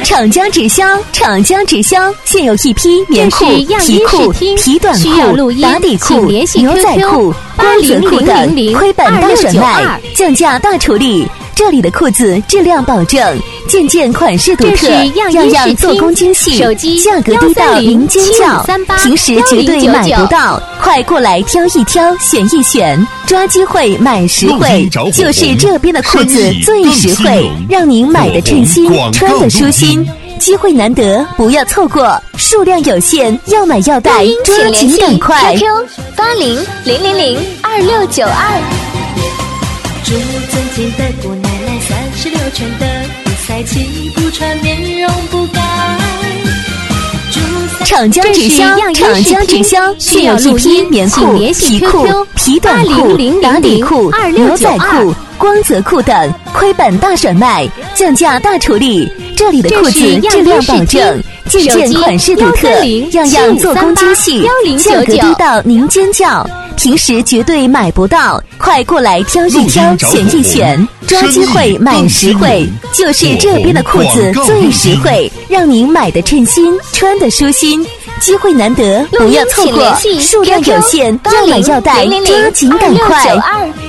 厂家直销，厂家直销，现有一批棉裤、皮裤、皮短裤、打底裤、牛仔裤、光泽裤等，亏本大甩卖，降价大处理。这里的裤子质量保证，件款式独特，样样做工精细，价格低到您尖叫，平时绝对买不到，快过来挑一挑，选一选，抓机会买实惠，就是这边的裤子最实惠，让您买的称心，穿的舒心。机会难得，不要错过，数量有限，要买要带，抓紧赶快 ！QQ 8000002692。 祝尊敬的姑奶奶36圈的比赛气不喘，面容不改。 厂家直销，厂家直销，现有一批棉裤、皮裤、皮短裤、打底裤、牛仔裤、光泽裤等，亏本大甩卖，降价大处理。这里的裤子质量保证，件款式独特，样样做工精细，价格低到您尖叫。平时绝对买不到，快过来挑一挑，选一选，抓机会买实惠，就是这边的裤子最实惠，让您买的称心，穿的舒心。机会难得，不要错过，数量有限，要买要带，抓紧赶快！